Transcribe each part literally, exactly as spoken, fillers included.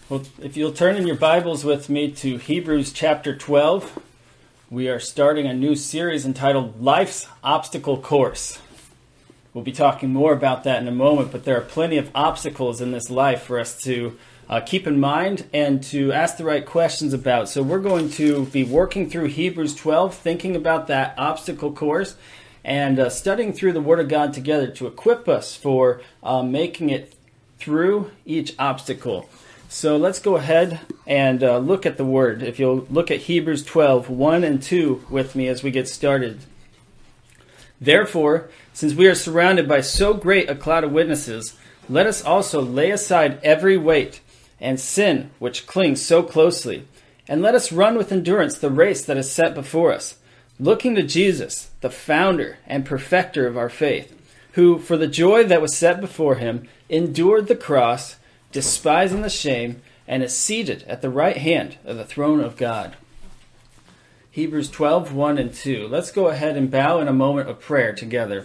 Well, if you'll turn in your Bibles with me to Hebrews chapter twelve, we are starting a new series entitled Life's Obstacle Course. We'll be talking more about that in a moment, but there are plenty of obstacles in this life for us to uh, keep in mind and to ask the right questions about. So we're going to be working through Hebrews twelve, thinking about that obstacle course, and uh, studying through the Word of God together to equip us for uh, making it through each obstacle. So let's go ahead and uh, look at the Word. If you'll look at Hebrews twelve, one and two with me as we get started. Therefore, since we are surrounded by so great a cloud of witnesses, let us also lay aside every weight and sin which clings so closely, and let us run with endurance the race that is set before us, looking to Jesus, the founder and perfecter of our faith, who, for the joy that was set before him, endured the cross, despising the shame, and is seated at the right hand of the throne of God. Hebrews twelve, one and two. Let's go ahead and bow in a moment of prayer together.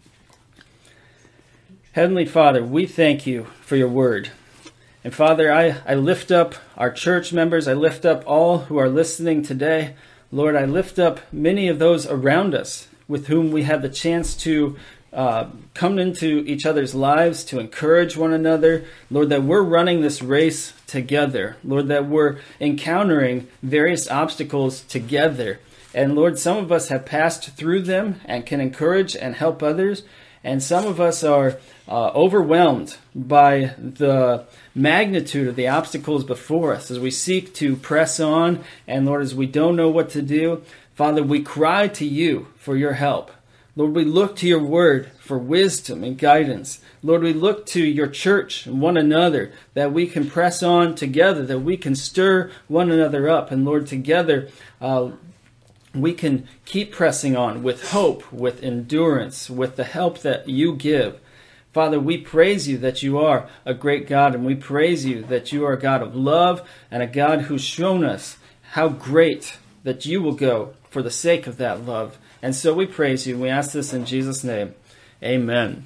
Heavenly Father, we thank you for your word. And Father, I, I lift up our church members. I lift up all who are listening today. Lord, I lift up many of those around us with whom we have the chance to Uh, come into each other's lives to encourage one another. Lord, that we're running this race together. Lord, that we're encountering various obstacles together. And Lord, some of us have passed through them and can encourage and help others. And some of us are uh, overwhelmed by the magnitude of the obstacles before us as we seek to press on. And Lord, as we don't know what to do, Father, we cry to you for your help. Lord, we look to your word for wisdom and guidance. Lord, we look to your church and one another that we can press on together, that we can stir one another up. And Lord, together uh, we can keep pressing on with hope, with endurance, with the help that you give. Father, we praise you that you are a great God, and we praise you that you are a God of love and a God who's shown us how great that you will go for the sake of that love. And so we praise you. We ask this in Jesus' name. Amen.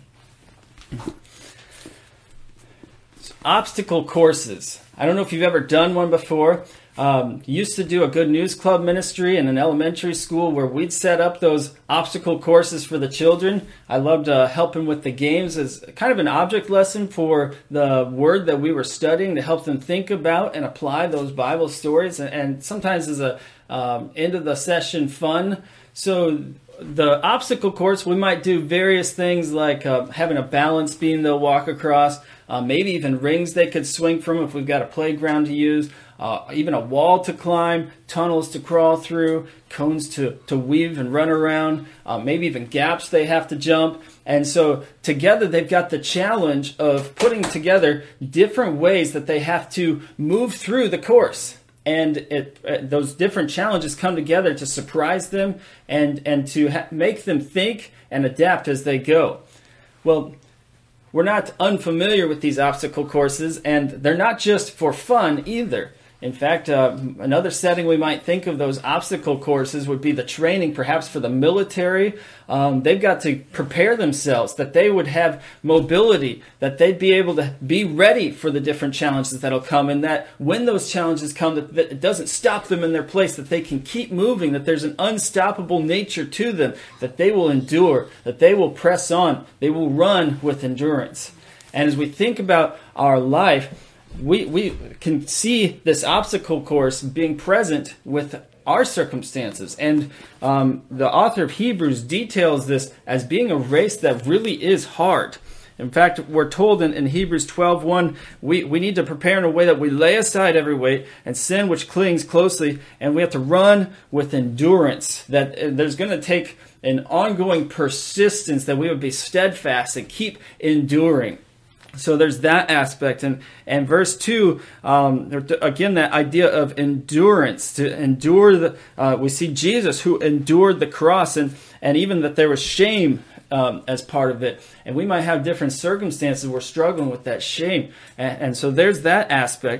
Obstacle courses. I don't know if you've ever done one before. Um, used to do a Good News Club ministry in an elementary school where we'd set up those obstacle courses for the children. I loved uh, helping with the games as kind of an object lesson for the word that we were studying to help them think about and apply those Bible stories. And, and sometimes as a um, end of the session fun. So the obstacle course, we might do various things like uh, having a balance beam they'll walk across, uh, maybe even rings they could swing from if we've got a playground to use, uh, even a wall to climb, tunnels to crawl through, cones to, to weave and run around, uh, maybe even gaps they have to jump. And so together they've got the challenge of putting together different ways that they have to move through the course. And it, uh, those different challenges come together to surprise them and, and to ha- make them think and adapt as they go. Well, we're not unfamiliar with these obstacle courses, and they're not just for fun either. In fact, uh, another setting we might think of those obstacle courses would be the training perhaps for the military. Um, they've got to prepare themselves, that they would have mobility, that they'd be able to be ready for the different challenges that'll come, and that when those challenges come, that, that it doesn't stop them in their place, that they can keep moving, that there's an unstoppable nature to them, that they will endure, that they will press on, they will run with endurance. And as we think about our life, We we can see this obstacle course being present with our circumstances. And um, the author of Hebrews details this as being a race that really is hard. In fact, we're told in, in Hebrews twelve one, we, we need to prepare in a way that we lay aside every weight and sin which clings closely, and we have to run with endurance. That uh, there's going to take an ongoing persistence, that we would be steadfast and keep enduring. So there's that aspect. And, and verse two, um, again, that idea of endurance, to endure the, uh, we see Jesus who endured the cross, and, and even that there was shame um, as part of it. And we might have different circumstances we're struggling with that shame. And, and so there's that aspect.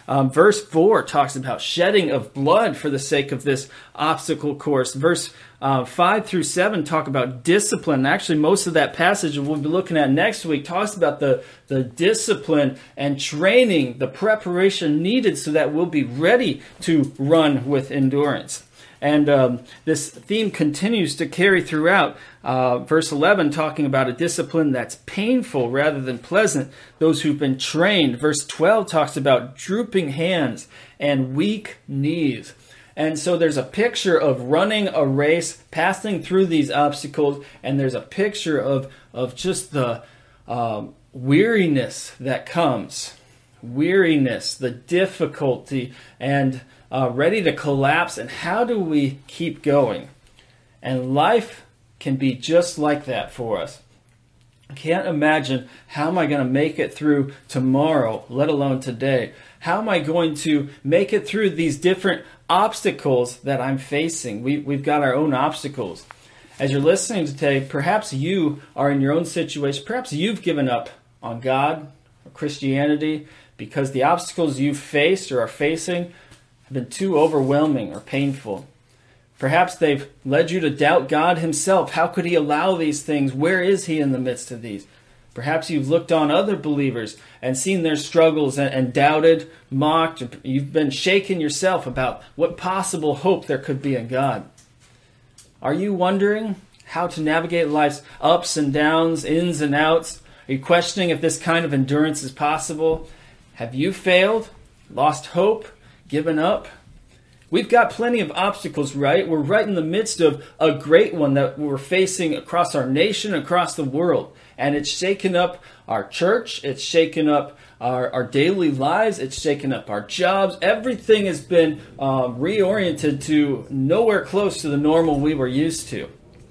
Um, verse four talks about shedding of blood for the sake of this obstacle course. Verse uh, five through seven talk about discipline. Actually, most of that passage we'll be looking at next week talks about the, the discipline and training, the preparation needed so that we'll be ready to run with endurance. And um, this theme continues to carry throughout. Uh, verse eleven talking about a discipline that's painful rather than pleasant. Those who've been trained. Verse twelve talks about drooping hands and weak knees. And so there's a picture of running a race, passing through these obstacles, and there's a picture of, of just the um, weariness that comes. Weariness, the difficulty, and Uh, ready to collapse, and how do we keep going? And life can be just like that for us. I can't imagine, how am I going to make it through tomorrow, let alone today? How am I going to make it through these different obstacles that I'm facing? We, we've got our own obstacles. As you're listening today, perhaps you are in your own situation. Perhaps you've given up on God or Christianity because the obstacles you've faced or are facing been too overwhelming or painful. Perhaps they've led you to doubt God himself. How could he allow these things? Where is he in the midst of these? Perhaps you've looked on other believers and seen their struggles and, and doubted, mocked. You've been shaken yourself about what possible hope there could be in God. Are you wondering how to navigate life's ups and downs, ins and outs? Are you questioning if this kind of endurance is possible? Have you failed? Lost hope? Given up? We've got plenty of obstacles, right? We're right in the midst of a great one that we're facing across our nation, across the world. And it's shaken up our church. It's shaken up our, our daily lives. It's shaken up our jobs. Everything has been um, reoriented to nowhere close to the normal we were used to.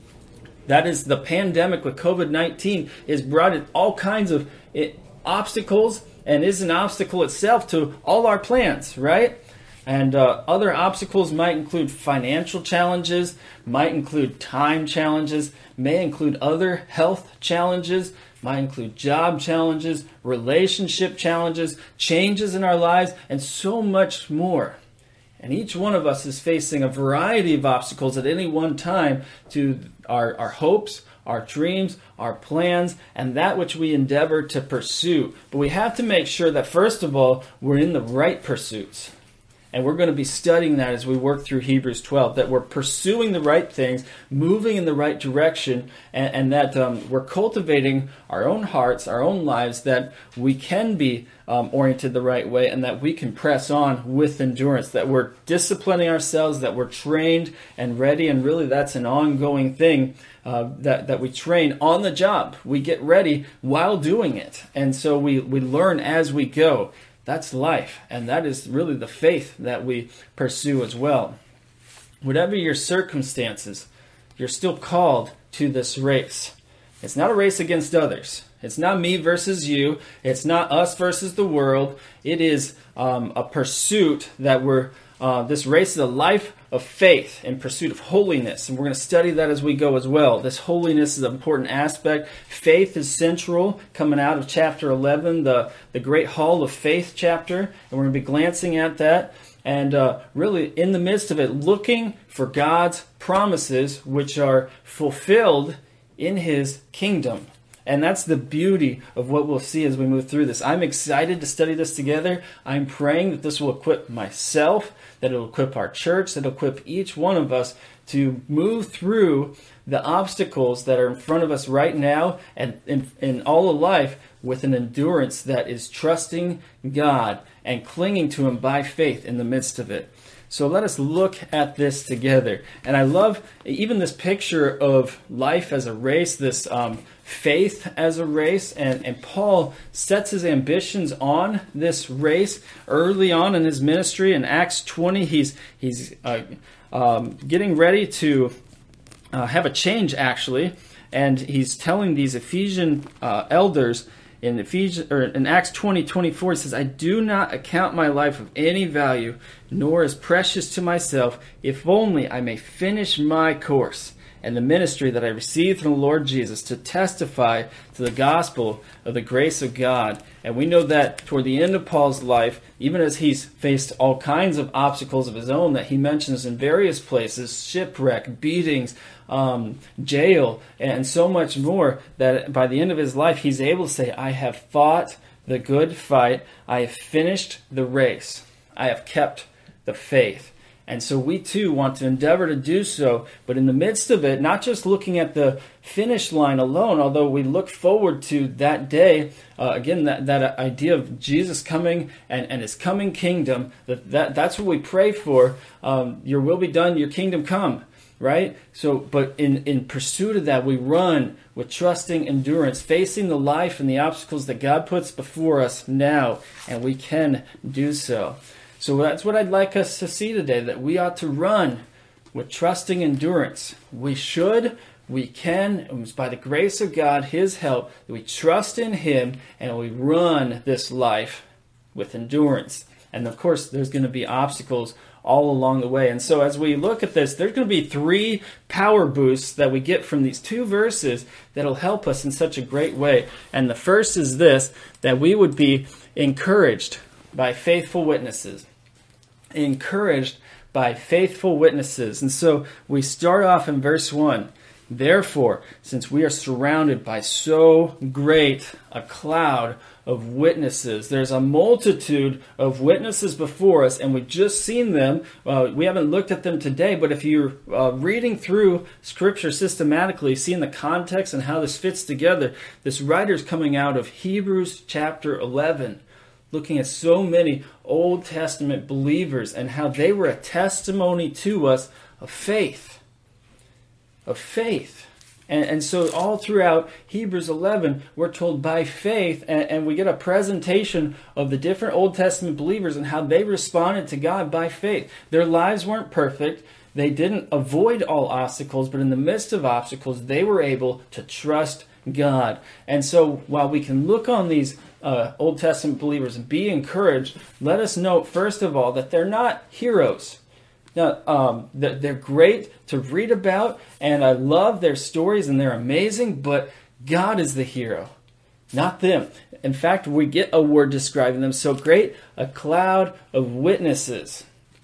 That is, the pandemic with covid nineteen has brought in all kinds of it, obstacles, and is an obstacle itself to all our plans, right? And uh, other obstacles might include financial challenges, might include time challenges, may include other health challenges, might include job challenges, relationship challenges, changes in our lives, and so much more. And each one of us is facing a variety of obstacles at any one time to our, our hopes, our dreams, our plans, and that which we endeavor to pursue. But we have to make sure that, first of all, we're in the right pursuits. And we're going to be studying that as we work through Hebrews twelve, that we're pursuing the right things, moving in the right direction, and, and that um, we're cultivating our own hearts, our own lives, that we can be um, oriented the right way, and that we can press on with endurance, that we're disciplining ourselves, that we're trained and ready, and really that's an ongoing thing, uh, that, that we train on the job. We get ready while doing it, and so we, we learn as we go. That's life, and that is really the faith that we pursue as well. Whatever your circumstances, you're still called to this race. It's not a race against others. It's not me versus you. It's not us versus the world. It is um, a pursuit that we're, uh, this race is a life of faith in pursuit of holiness. And we're going to study that as we go as well. This holiness is an important aspect. Faith is central, coming out of chapter eleven, the, the great hall of faith chapter. And we're going to be glancing at that. And uh, really, in the midst of it, looking for God's promises, which are fulfilled in his kingdom. And that's the beauty of what we'll see as we move through this. I'm excited to study this together. I'm praying that this will equip myself, that it will equip our church, that it will equip each one of us to move through the obstacles that are in front of us right now and in, in all of life with an endurance that is trusting God and clinging to him by faith in the midst of it. So let us look at this together. And I love even this picture of life as a race, this um, faith as a race. And, and Paul sets his ambitions on this race early on in his ministry. In Acts twenty, he's, he's uh, um, getting ready to uh, have a change, actually. And he's telling these Ephesian uh, elders, In Ephesians or in Acts twenty twenty-four, it says, "I do not account my life of any value, nor as precious to myself, if only I may finish my course and the ministry that I received from the Lord Jesus to testify to the gospel of the grace of God. And we know that toward the end of Paul's life, even as he's faced all kinds of obstacles of his own that he mentions in various places, shipwreck, beatings, um, jail, and so much more, that by the end of his life, he's able to say, I have fought the good fight, I have finished the race, I have kept the faith. And so we too want to endeavor to do so, but in the midst of it, not just looking at the finish line alone, although we look forward to that day, uh, again, that, that idea of Jesus coming and, and his coming kingdom, that, that that's what we pray for. Um, your will be done, your kingdom come, right? So, but in, in pursuit of that, we run with trusting endurance, facing the life and the obstacles that God puts before us now, and we can do so. So that's what I'd like us to see today, that we ought to run with trusting endurance. We should, we can, and it's by the grace of God, his help, that we trust in him and we run this life with endurance. And of course, there's going to be obstacles all along the way. And so as we look at this, there's going to be three power boosts that we get from these two verses that'll help us in such a great way. And the first is this, that we would be encouraged by faithful witnesses. Encouraged by faithful witnesses. And so we start off in verse one. Therefore, since we are surrounded by so great a cloud of witnesses, there's a multitude of witnesses before us, and we've just seen them. Uh, we haven't looked at them today, but if you're uh, reading through Scripture systematically, seeing the context and how this fits together, this writer's coming out of Hebrews chapter eleven. Looking at so many Old Testament believers and how they were a testimony to us of faith. Of faith. And, and so all throughout Hebrews eleven, we're told by faith, and, and we get a presentation of the different Old Testament believers and how they responded to God by faith. Their lives weren't perfect. They didn't avoid all obstacles, but in the midst of obstacles, they were able to trust God. And so while we can look on these Uh, Old Testament believers and be encouraged, let us note first of all that they're not heroes. Now, um, they're great to read about, and I love their stories, and they're amazing, but God is the hero, not them. In fact, we get a word describing them so great, a cloud of witnesses.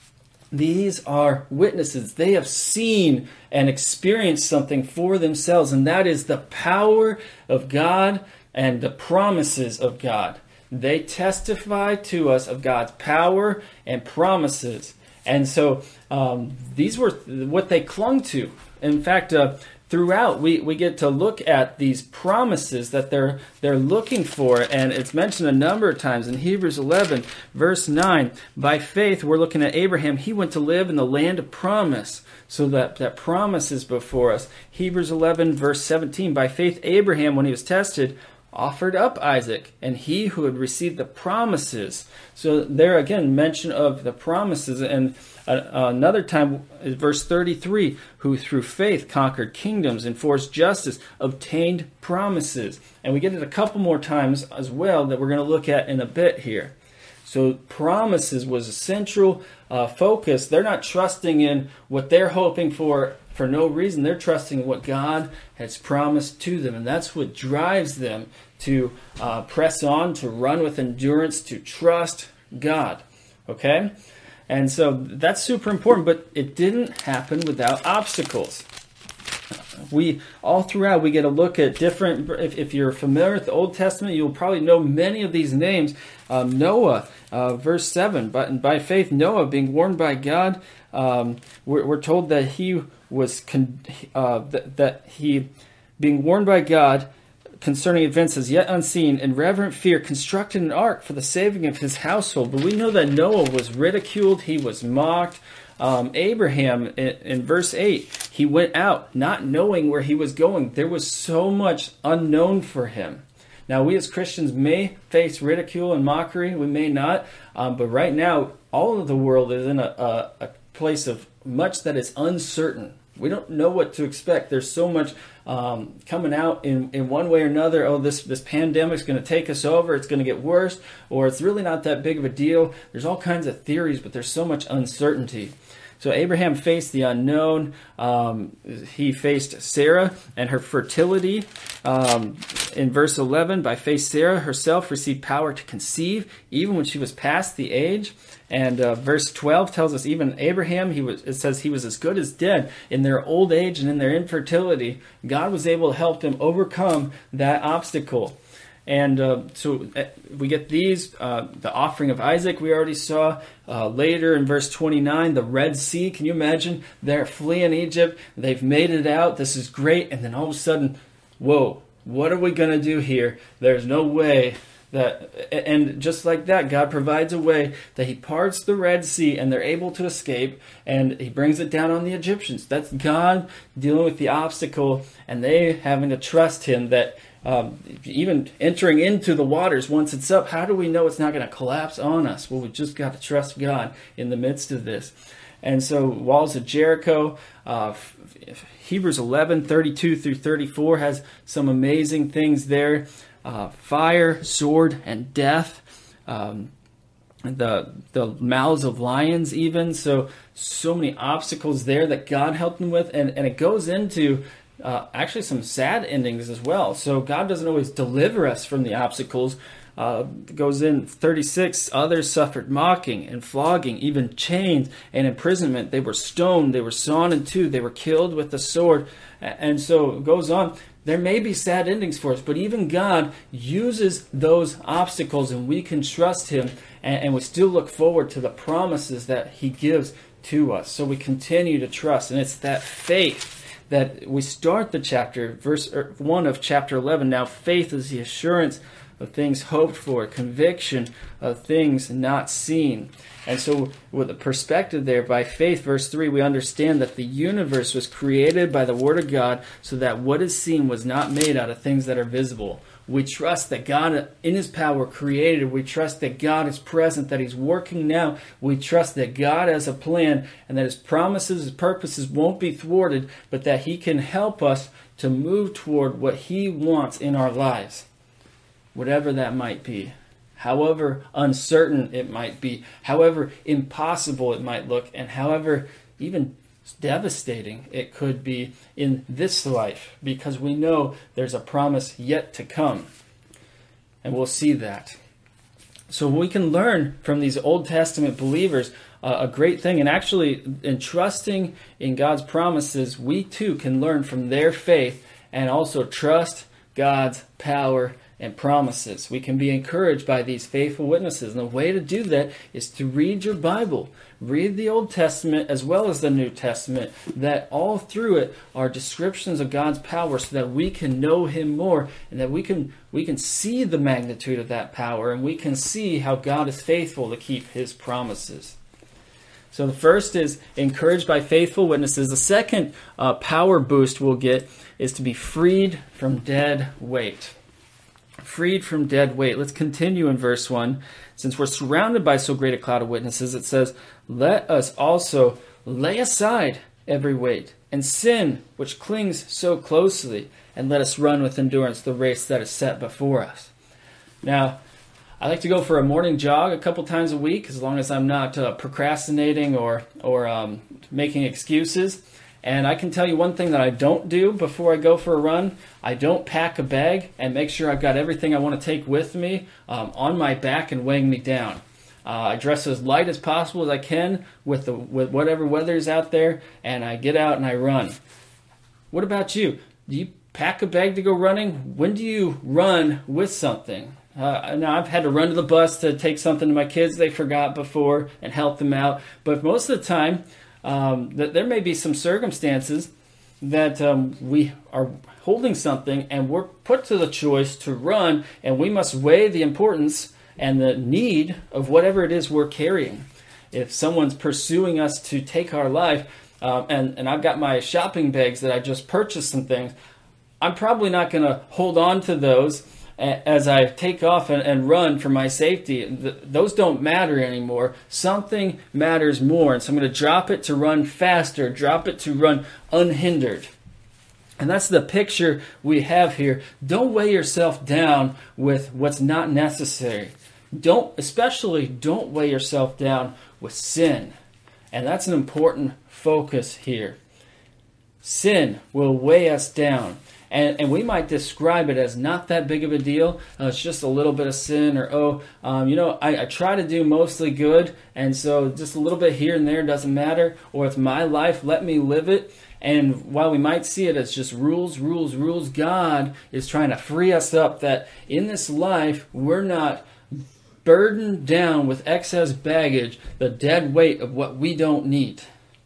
These are witnesses. They have seen and experienced something for themselves, and that is the power of God and the promises of God. They testify to us of God's power and promises. And so um, these were what they clung to. In fact, uh, throughout, we, we get to look at these promises that they're they're looking for. And it's mentioned a number of times in Hebrews eleven, verse nine. By faith, we're looking at Abraham. He went to live in the land of promise. So that, that promise is before us. Hebrews eleven, verse seventeen. By faith, Abraham, when he was tested, offered up Isaac, and he who had received the promises. So there again, mention of the promises. And uh, another time, verse thirty-three, who through faith conquered kingdoms, enforced justice, obtained promises. And we get it a couple more times as well that we're going to look at in a bit here. So promises was a central uh, focus. They're not trusting in what they're hoping for for no reason. They're trusting in what God has promised to them. And that's what drives them to uh, press on, to run with endurance, to trust God. Okay? And so that's super important, but it didn't happen without obstacles. We all throughout we get a look at different. If, if you're familiar with the Old Testament, you'll probably know many of these names. Um, Noah, uh, verse seven. But by faith, Noah, being warned by God, um, we're, we're told that he was con- uh, that, that he, being warned by God concerning events as yet unseen, in reverent fear, constructed an ark for the saving of his household. But we know that Noah was ridiculed; he was mocked. Um, Abraham, in, in verse eight, he went out not knowing where he was going. There was so much unknown for him. Now, we as Christians may face ridicule and mockery. We may not. Um, but right now, all of the world is in a, a, a place of much that is uncertain. We don't know what to expect. There's so much um, coming out in, in one way or another. Oh, this, this pandemic's going to take us over. It's going to get worse, or it's really not that big of a deal. There's all kinds of theories, but there's so much uncertainty. So Abraham faced the unknown. Um, he faced Sarah and her fertility. Um, in verse eleven, by faith Sarah herself received power to conceive, even when she was past the age. And uh, verse twelve tells us even Abraham, he was. It says he was as good as dead in their old age and in their infertility. God was able to help them overcome that obstacle. And uh, so uh, we get these, uh, the offering of Isaac we already saw. Uh, later in verse twenty-nine, the Red Sea. Can you imagine? They're fleeing Egypt. They've made it out. This is great. And then all of a sudden, whoa, what are we going to do here? There's no way that, and just like that, God provides a way that he parts the Red Sea and they're able to escape, and he brings it down on the Egyptians. That's God dealing with the obstacle and they having to trust him that Um, even entering into the waters, once it's up, how do we know it's not going to collapse on us? Well, we just got to trust God in the midst of this. And so walls of Jericho, uh, Hebrews eleven, thirty-two through thirty-four has some amazing things there. Uh, fire, sword, and death. Um, the the mouths of lions even. So, so many obstacles there that God helped them with. And, and it goes into Uh, actually some sad endings as well. So God doesn't always deliver us from the obstacles. Uh, it goes in thirty-six, others suffered mocking and flogging, even chains and imprisonment. They were stoned, they were sawn in two, they were killed with the sword. And so it goes on. There may be sad endings for us, but even God uses those obstacles and we can trust him, and, and we still look forward to the promises that he gives to us. So we continue to trust, and it's that faith that we start the chapter, verse one of chapter eleven. Now faith is the assurance of things hoped for, conviction of things not seen. And so with the perspective there, by faith, verse three, we understand that the universe was created by the word of God, so that what is seen was not made out of things that are visible. We trust that God in his power created. We trust that God is present, that he's working now. We trust that God has a plan and that his promises, his purposes won't be thwarted, but that he can help us to move toward what he wants in our lives, whatever that might be. However uncertain it might be, however impossible it might look, and however even devastating it could be in this life, because we know there's a promise yet to come, and we'll see that. So we can learn from these Old Testament believers uh, a great thing, and actually in trusting in God's promises, we too can learn from their faith and also trust God's power and promises. We can be encouraged by these faithful witnesses, and the way to do that is to read your Bible. Read the Old Testament as well as the New Testament, that all through it are descriptions of God's power, so that we can know him more, and that we can we can see the magnitude of that power, and we can see how God is faithful to keep his promises. So the first is encouraged by faithful witnesses. The second uh, power boost we'll get is to be freed from dead weight. Freed from dead weight. Let's continue in verse one. Since we're surrounded by so great a cloud of witnesses, it says, let us also lay aside every weight and sin which clings so closely, and let us run with endurance the race that is set before us. Now, I like to go for a morning jog a couple times a week, as long as I'm not uh, procrastinating or, or um, making excuses. And I can tell you one thing that I don't do before I go for a run. I don't pack a bag and make sure I've got everything I want to take with me um, on my back and weighing me down. Uh, I dress as light as possible as I can with the with whatever weather is out there, and I get out and I run. What about you? Do you pack a bag to go running? When do you run with something? Uh, now, I've had to run to the bus to take something to my kids they forgot before and help them out. But most of the time, Um, that there may be some circumstances that um, we are holding something and we're put to the choice to run, and we must weigh the importance and the need of whatever it is we're carrying. If someone's pursuing us to take our life, uh, and, and I've got my shopping bags that I just purchased some things, I'm probably not going to hold on to those as I take off and, and run for my safety. Th- those don't matter anymore. Something matters more. And so I'm going to drop it to run faster, drop it to run unhindered. And that's the picture we have here. Don't weigh yourself down with what's not necessary. Don't, especially don't weigh yourself down with sin. And that's an important focus here. Sin will weigh us down. And, and we might describe it as not that big of a deal. Uh, it's just a little bit of sin, or, oh, um, you know, I, I try to do mostly good, and so just a little bit here and there doesn't matter. Or it's my life, let me live it. And while we might see it as just rules, rules, rules, God is trying to free us up that in this life, we're not burdened down with excess baggage, the dead weight of what we don't need.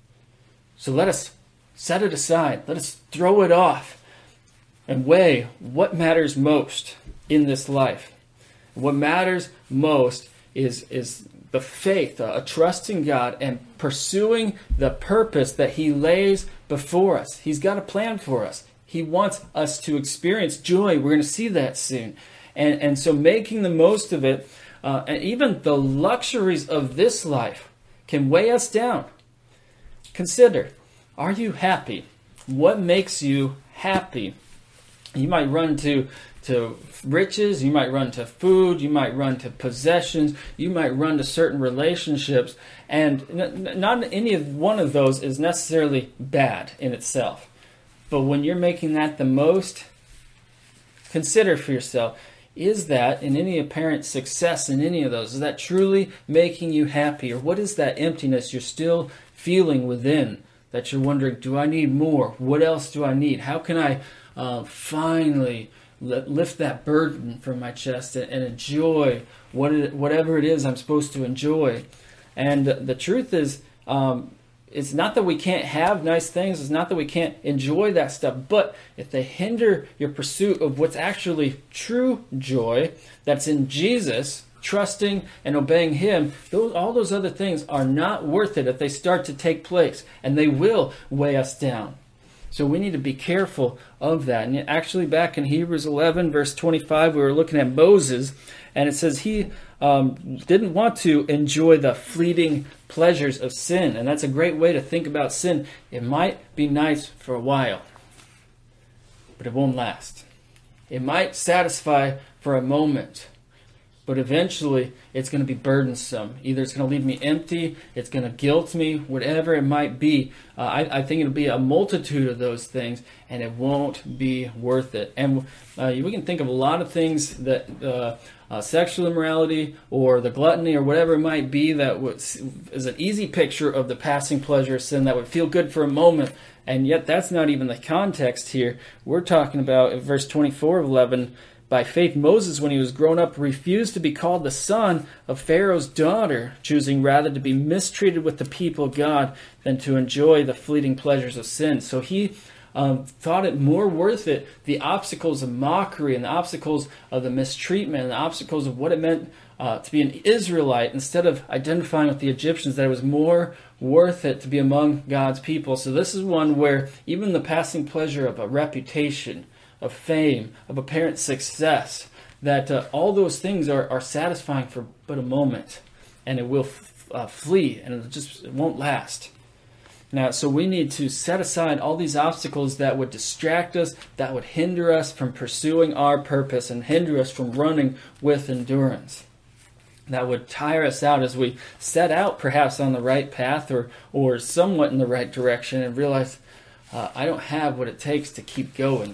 So let us set it aside. Let us throw it off and weigh what matters most in this life. What matters most is, is the faith, a, a trust in God, and pursuing the purpose that He lays before us. He's got a plan for us. He wants us to experience joy. We're going to see that soon. And, and so making the most of it, uh, and even the luxuries of this life can weigh us down. Consider, are you happy? What makes you happy? You might run to to riches, you might run to food, you might run to possessions, you might run to certain relationships, and n- not any of one of those is necessarily bad in itself. But when you're making that the most, consider for yourself, is that in any apparent success in any of those, is that truly making you happy? Or what is that emptiness you're still feeling within that you're wondering, do I need more? What else do I need? How can I uh, finally lift that burden from my chest and enjoy what it, whatever it is I'm supposed to enjoy? And the truth is, um, it's not that we can't have nice things. It's not that we can't enjoy that stuff. But if they hinder your pursuit of what's actually true joy, that's in Jesus, trusting and obeying Him, those, all those other things are not worth it if they start to take place. And they will weigh us down. So we need to be careful of that. And actually back in Hebrews eleven, verse twenty-five, we were looking at Moses, and it says he um, didn't want to enjoy the fleeting pleasures of sin. And that's a great way to think about sin. It might be nice for a while, but it won't last. It might satisfy for a moment, but eventually it's going to be burdensome. Either it's going to leave me empty, it's going to guilt me, whatever it might be. Uh, I, I think it'll be a multitude of those things, and it won't be worth it. And uh, we can think of a lot of things that uh, uh, sexual immorality or the gluttony or whatever it might be that was, is an easy picture of the passing pleasure of sin that would feel good for a moment. And yet that's not even the context here. We're talking about in verse twenty-four of eleven, by faith, Moses, when he was grown up, refused to be called the son of Pharaoh's daughter, choosing rather to be mistreated with the people of God than to enjoy the fleeting pleasures of sin. So he um, thought it more worth it, the obstacles of mockery and the obstacles of the mistreatment and the obstacles of what it meant uh, to be an Israelite, instead of identifying with the Egyptians, that it was more worth it to be among God's people. So this is one where even the passing pleasure of a reputation, of fame, of apparent success, that uh, all those things are, are satisfying for but a moment, and it will f- uh, flee, and it just it won't last. Now, so we need to set aside all these obstacles that would distract us, that would hinder us from pursuing our purpose, and hinder us from running with endurance. That would tire us out as we set out perhaps on the right path, or, or somewhat in the right direction, and realize, uh, I don't have what it takes to keep going.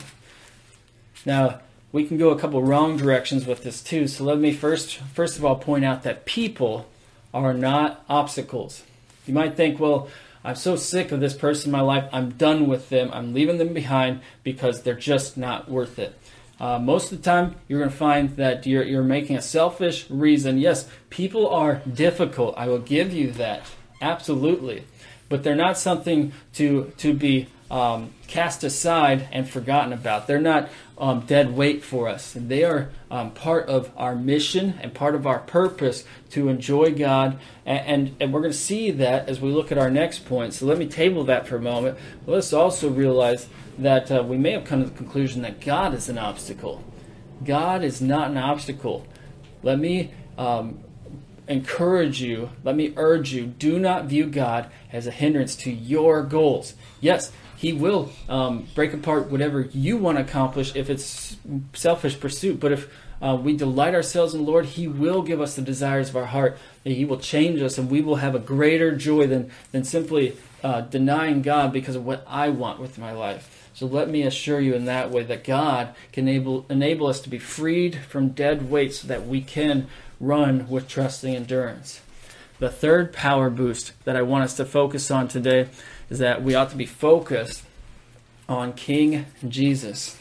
Now, we can go a couple wrong directions with this too. So let me first, first of all point out that people are not obstacles. You might think, well, I'm so sick of this person in my life, I'm done with them, I'm leaving them behind because they're just not worth it. Uh, most of the time, you're going to find that you're, you're making a selfish reason. Yes, people are difficult. I will give you that. Absolutely. But they're not something to, to be Um, cast aside and forgotten about. They're not um, dead weight for us. And they are um, part of our mission and part of our purpose to enjoy God. And, and, and we're going to see that as we look at our next point. So let me table that for a moment. But let's also realize that uh, we may have come to the conclusion that God is an obstacle. God is not an obstacle. Let me um, encourage you, let me urge you, do not view God as a hindrance to your goals. Yes, He will um, break apart whatever you want to accomplish if it's selfish pursuit. But if uh, we delight ourselves in the Lord, He will give us the desires of our heart. That He will change us, and we will have a greater joy than, than simply uh, denying God because of what I want with my life. So let me assure you in that way that God can enable, enable us to be freed from dead weights so that we can run with trusting endurance. The third power boost that I want us to focus on today is that we ought to be focused on King Jesus.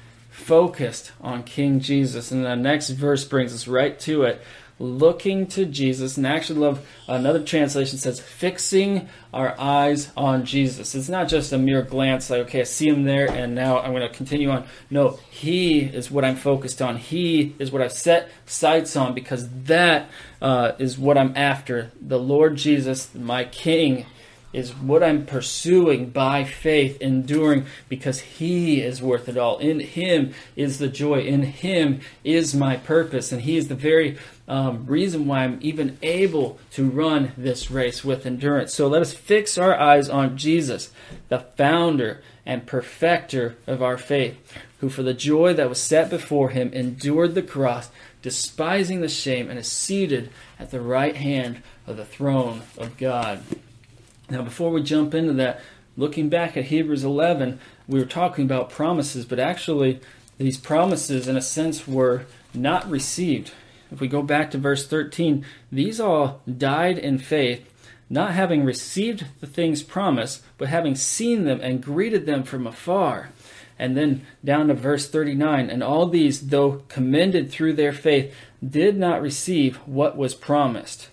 Focused on King Jesus. And the next verse brings us right to it. Looking to Jesus. And I actually love another translation says, fixing our eyes on Jesus. It's not just a mere glance like, okay, I see Him there and now I'm going to continue on. No, He is what I'm focused on. He is what I've set sights on, because that uh, is what I'm after. The Lord Jesus, my King, is what I'm pursuing by faith, enduring, because He is worth it all. In Him is the joy. In Him is my purpose. And He is the very um, reason why I'm even able to run this race with endurance. So let us fix our eyes on Jesus, the founder and perfecter of our faith, who for the joy that was set before Him endured the cross, despising the shame, and is seated at the right hand of the throne of God. Now, before we jump into that, looking back at Hebrews eleven, we were talking about promises, but actually these promises, in a sense, were not received. If we go back to verse thirteen, these all died in faith, not having received the things promised, but having seen them and greeted them from afar. And then down to verse thirty-nine, and all these, though commended through their faith, did not receive what was promised.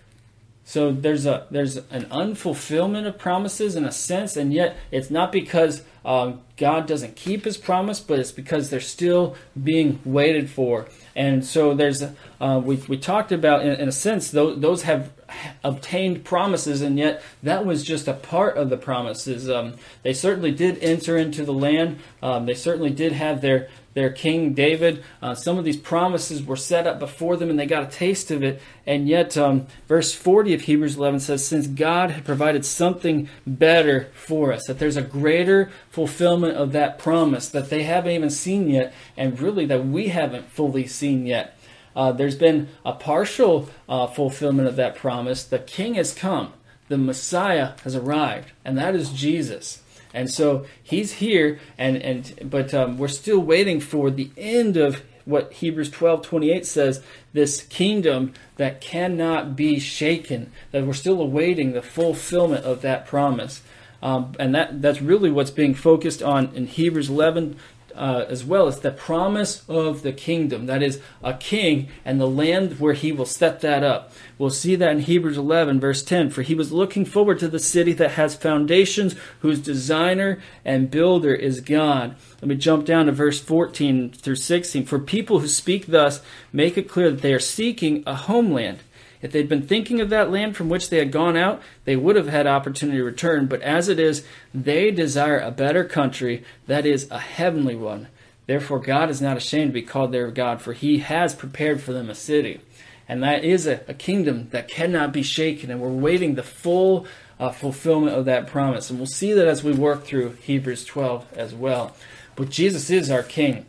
So there's a there's an unfulfillment of promises in a sense, and yet it's not because um, God doesn't keep His promise, but it's because they're still being waited for. And so there's uh, we we talked about in, in a sense those those have obtained promises, and yet that was just a part of the promises. Um, they certainly did enter into the land. Um, they certainly did have their their King David. Uh, some of these promises were set up before them, and they got a taste of it. And yet, um, verse forty of Hebrews eleven says, since God had provided something better for us, that there's a greater fulfillment of that promise that they haven't even seen yet, and really that we haven't fully seen yet. Uh, there's been a partial uh, fulfillment of that promise. The King has come. The Messiah has arrived, and that is Jesus. And so He's here, and, and but um, we're still waiting for the end of what Hebrews twelve twenty-eight says, this kingdom that cannot be shaken, that we're still awaiting the fulfillment of that promise. Um, and that that's really what's being focused on in Hebrews eleven uh, as well, as the promise of the kingdom. That is, a king and the land where He will set that up. We'll see that in Hebrews eleven, verse ten. For He was looking forward to the city that has foundations, whose designer and builder is God. Let me jump down to verse fourteen through sixteen. For people who speak thus make it clear that they are seeking a homeland. If they'd been thinking of that land from which they had gone out, they would have had opportunity to return. But as it is, they desire a better country, that is, a heavenly one. Therefore God is not ashamed to be called their God, for He has prepared for them a city. And that is a, a kingdom that cannot be shaken, and we're waiting the full uh, fulfillment of that promise. And we'll see that as we work through Hebrews twelve as well. But Jesus is our King.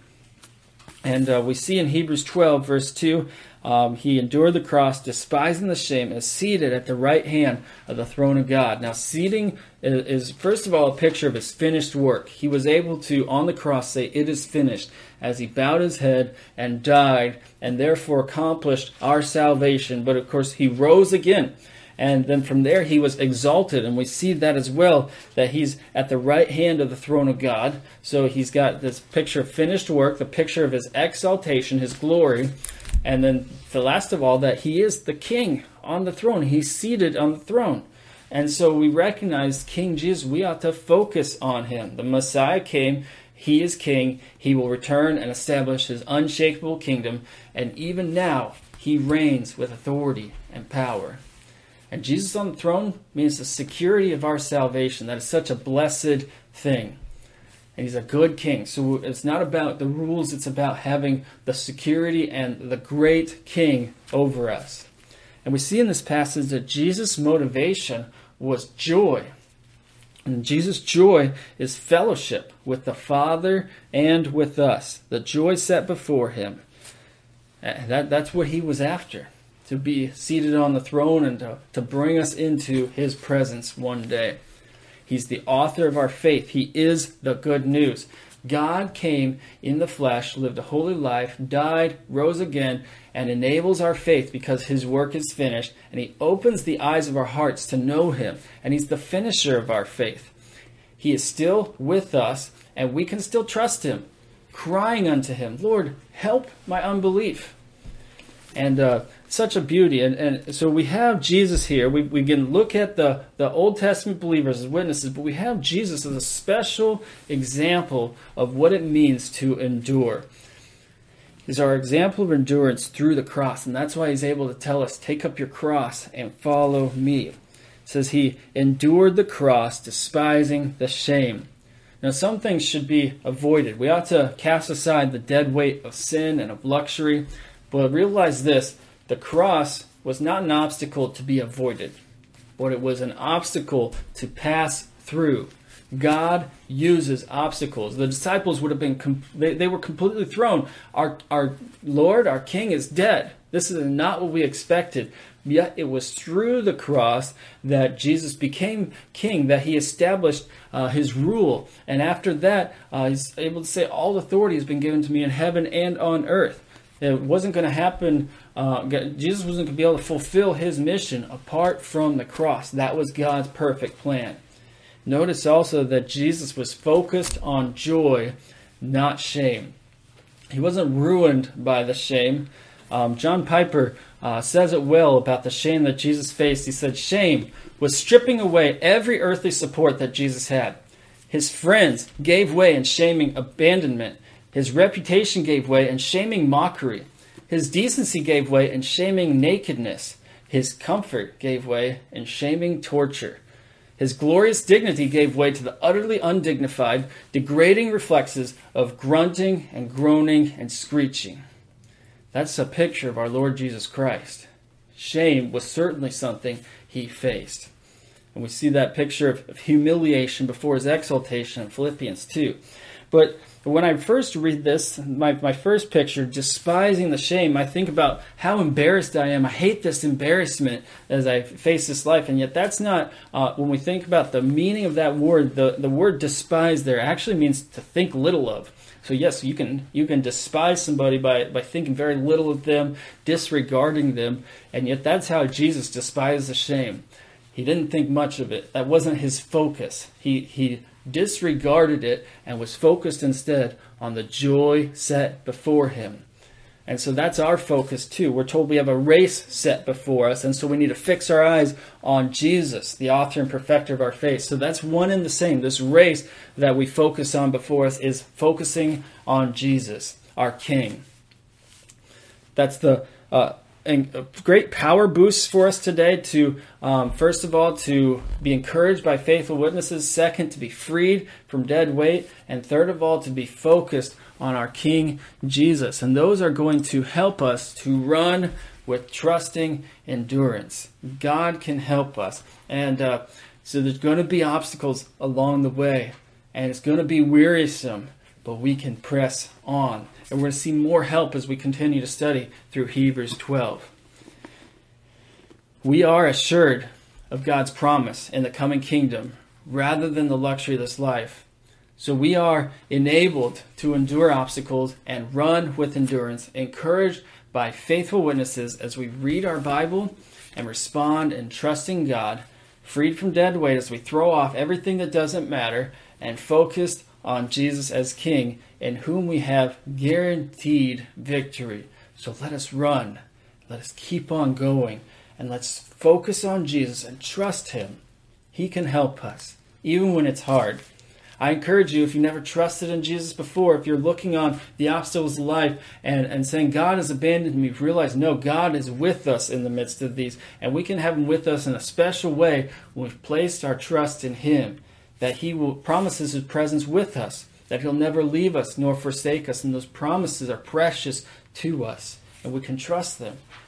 And uh, we see in Hebrews twelve, verse two, um, He endured the cross, despising the shame, and is seated at the right hand of the throne of God. Now, seating is, is, first of all, a picture of His finished work. He was able to, on the cross, say, it is finished, as He bowed His head and died, and therefore accomplished our salvation. But, of course, He rose again. And then from there He was exalted, and we see that as well, that He's at the right hand of the throne of God. So He's got this picture of finished work, the picture of His exaltation, His glory, and then the last of all, that He is the King on the throne. He's seated on the throne. And so we recognize King Jesus. We ought to focus on Him. The Messiah came. He is King. He will return and establish His unshakable kingdom. And even now, He reigns with authority and power. And Jesus on the throne means the security of our salvation. That is such a blessed thing. And He's a good King. So it's not about the rules. It's about having the security and the great King over us. And we see in this passage that Jesus' motivation was joy. And Jesus' joy is fellowship with the Father and with us. The joy set before him. That, that's what he was after. To be seated on the throne and to, to bring us into his presence one day. He's the author of our faith. He is the good news. God came in the flesh, lived a holy life, died, rose again, and enables our faith because his work is finished. And he opens the eyes of our hearts to know him. And he's the finisher of our faith. He is still with us, and we can still trust him, crying unto him, Lord, help my unbelief. And uh, such a beauty. And, and so we have Jesus here. We, we can look at the, the Old Testament believers as witnesses, but we have Jesus as a special example of what it means to endure. He's our example of endurance through the cross. And that's why he's able to tell us, take up your cross and follow me. It says he endured the cross, despising the shame. Now, some things should be avoided. We ought to cast aside the dead weight of sin and of luxury. But realize this, the cross was not an obstacle to be avoided, but it was an obstacle to pass through. God uses obstacles. The disciples would have been, com- they, they were completely thrown. Our, our Lord, our King is dead. This is not what we expected. Yet it was through the cross that Jesus became king, that he established uh, his rule. And after that, uh, he's able to say, all authority has been given to me in heaven and on earth. It wasn't going to happen, uh, Jesus wasn't going to be able to fulfill his mission apart from the cross. That was God's perfect plan. Notice also that Jesus was focused on joy, not shame. He wasn't ruined by the shame. Um, John Piper uh, says it well about the shame that Jesus faced. He said, shame was stripping away every earthly support that Jesus had. His friends gave way in shaming abandonment. His reputation gave way in shaming mockery. His decency gave way in shaming nakedness. His comfort gave way in shaming torture. His glorious dignity gave way to the utterly undignified, degrading reflexes of grunting and groaning and screeching. That's a picture of our Lord Jesus Christ. Shame was certainly something he faced. And we see that picture of, of humiliation before his exaltation in Philippians two. But when I first read this, my, my first picture, despising the shame, I think about how embarrassed I am. I hate this embarrassment as I face this life. And yet that's not, uh, when we think about the meaning of that word, the, the word despise there actually means to think little of. So yes, you can you can despise somebody by, by thinking very little of them, disregarding them. And yet that's how Jesus despised the shame. He didn't think much of it. That wasn't his focus. He he disregarded it and was focused instead on the joy set before him. And so that's our focus too. We're told we have a race set before us, and so we need to fix our eyes on Jesus, the author and perfecter of our faith. So that's one and the same. This race that we focus on before us is focusing on Jesus, our King. That's the uh, and a great power boosts for us today to, um, first of all, to be encouraged by faithful witnesses. Second, to be freed from dead weight. And third of all, to be focused on our King Jesus. And those are going to help us to run with trusting endurance. God can help us. And uh, so there's going to be obstacles along the way. And it's going to be wearisome. But we can press on. And we're going to see more help as we continue to study through Hebrews twelve. We are assured of God's promise in the coming kingdom rather than the luxury of this life. So we are enabled to endure obstacles and run with endurance, encouraged by faithful witnesses as we read our Bible and respond in trusting God, freed from dead weight as we throw off everything that doesn't matter and focused on Jesus as King, in whom we have guaranteed victory. So let us run. Let us keep on going. And let's focus on Jesus and trust him. He can help us, even when it's hard. I encourage you, if you've never trusted in Jesus before, if you're looking on the obstacles of life and, and saying, God has abandoned me, realize, no, God is with us in the midst of these. And we can have him with us in a special way when we've placed our trust in him. That he will promises his presence with us, that he'll never leave us nor forsake us, and those promises are precious to us, and we can trust them.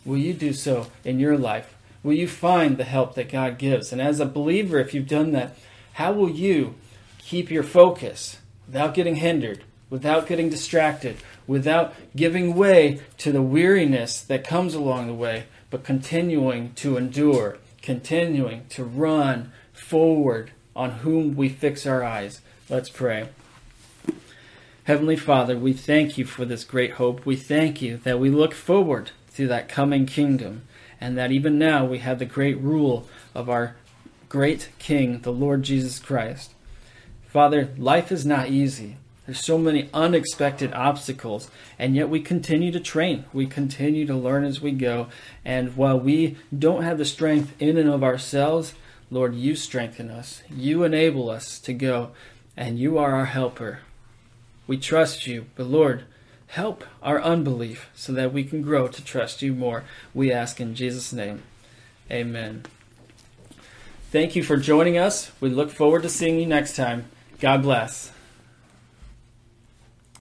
will you do so in your life? Will you find the help that God gives? And as a believer, if you've done that, how will you keep your focus without getting hindered, without getting distracted, without giving way to the weariness that comes along the way, but continuing to endure, continuing to run forward on whom we fix our eyes? Let's pray. Heavenly Father, we thank you for this great hope. We thank you that we look forward to that coming kingdom, and that even now we have the great rule of our great King, the Lord Jesus Christ. Father, life is not easy. There's so many unexpected obstacles, and yet we continue to train. We continue to learn as we go, and while we don't have the strength in and of ourselves, Lord, you strengthen us. You enable us to go, and you are our helper. We trust you, but Lord, help our unbelief so that we can grow to trust you more. We ask in Jesus' name. Amen. Thank you for joining us. We look forward to seeing you next time. God bless.